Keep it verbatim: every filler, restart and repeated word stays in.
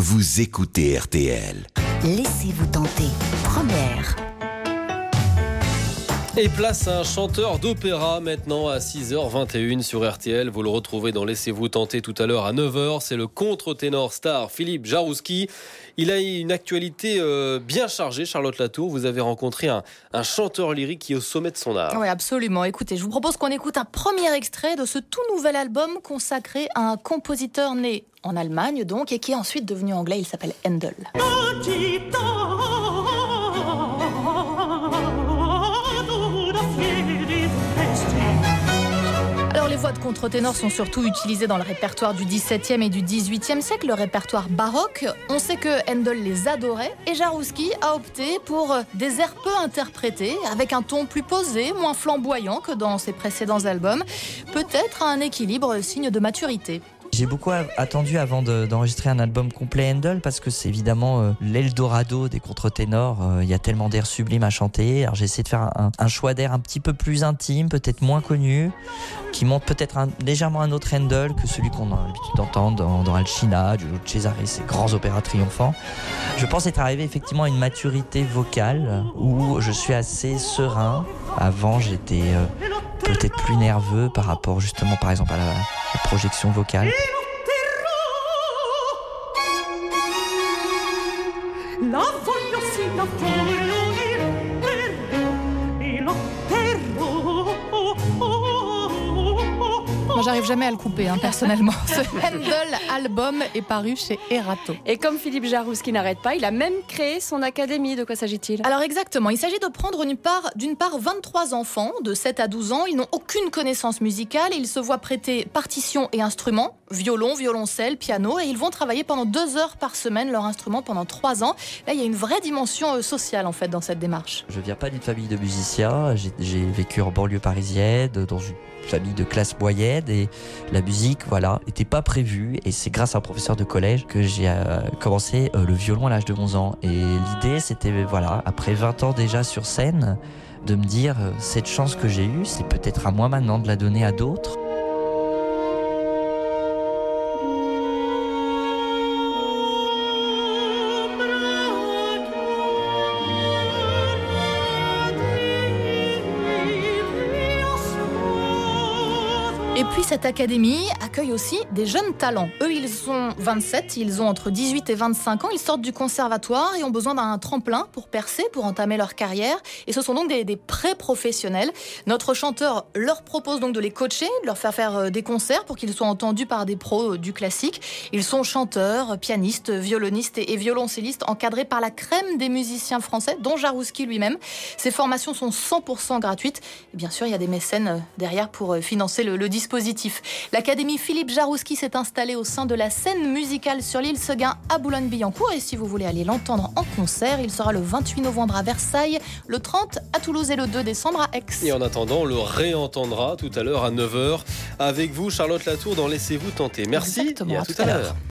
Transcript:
vous écoutez R T L. Laissez-vous tenter. Première. Et place à un chanteur d'opéra maintenant à six heures vingt et une sur R T L. Vous le retrouvez dans Laissez-vous tenter tout à l'heure à neuf heures. C'est le contre-ténor star Philippe Jarouski. Il a une actualité euh, bien chargée, Charlotte Latour. Vous avez rencontré un, un chanteur lyrique qui est au sommet de son art. Oui, absolument. Écoutez, je vous propose qu'on écoute un premier extrait de ce tout nouvel album consacré à un compositeur né en Allemagne donc et qui est ensuite devenu anglais. Il s'appelle Handel. Alors les voix de contre-ténor sont surtout utilisées dans le répertoire du dix-septième et du dix-huitième siècle, le répertoire baroque. On sait que Handel les adorait et Jarouski a opté pour des airs peu interprétés, avec un ton plus posé, moins flamboyant que dans ses précédents albums. Peut-être un équilibre signe de maturité. J'ai beaucoup attendu avant de, d'enregistrer un album complet Handel parce que c'est évidemment euh, l'Eldorado des contre-ténors. Il euh, y a tellement d'airs sublimes à chanter. Alors j'ai essayé de faire un, un choix d'airs un petit peu plus intime, peut-être moins connu, qui montre peut-être un, légèrement un autre Handel que celui qu'on a l'habitude d'entendre dans, dans Alcina, Giulio Cesare, ces grands opéras triomphants. Je pense être arrivé effectivement à une maturité vocale où je suis assez serein. Avant, j'étais euh, peut-être plus nerveux par rapport justement, par exemple, à la, la projection vocale. Moi, j'arrive jamais à le couper, hein, personnellement. Ce Handel album est paru chez Erato. Et comme Philippe Jarouski n'arrête pas, il a même créé son académie. De quoi s'agit-il ? Alors exactement, il s'agit de prendre une part, d'une part vingt-trois enfants de sept à douze ans. Ils n'ont aucune connaissance musicale. Ils se voient prêter partitions et instruments, violon, violoncelle, piano. Et ils vont travailler pendant deux heures par semaine leur instrument pendant trois ans. Là, il y a une vraie dimension sociale en fait dans cette démarche. Je viens pas d'une famille de musiciens. J'ai, j'ai vécu en banlieue parisienne, dans une famille de classe moyenne, et la musique, voilà, n'était pas prévue. Et c'est grâce à un professeur de collège que j'ai euh, commencé euh, le violon à l'âge de onze ans. Et l'idée, c'était, voilà, après vingt ans déjà sur scène, de me dire, euh, cette chance que j'ai eue, c'est peut-être à moi maintenant de la donner à d'autres. Et puis cette académie accueille aussi des jeunes talents. Eux, ils sont vingt-sept, ils ont entre dix-huit et vingt-cinq ans, ils sortent du conservatoire et ont besoin d'un tremplin pour percer, pour entamer leur carrière. Et ce sont donc des, des pré-professionnels. Notre chanteur leur propose donc de les coacher, de leur faire faire des concerts pour qu'ils soient entendus par des pros du classique. Ils sont chanteurs, pianistes, violonistes et violoncellistes encadrés par la crème des musiciens français, dont Jarouski lui-même. Ces formations sont cent pour cent gratuites. Et bien sûr, il y a des mécènes derrière pour financer le, le dispositif. L'Académie Philippe Jarouski s'est installée au sein de la scène musicale sur l'île Seguin à Boulogne-Billancourt. Et si vous voulez aller l'entendre en concert, il sera le vingt-huit novembre à Versailles, le trente à Toulouse et le deux décembre à Aix. Et en attendant, on le réentendra tout à l'heure à neuf heures avec vous, Charlotte Latour, dans Laissez-vous tenter. Merci. Exactement, et à, à tout à l'heure.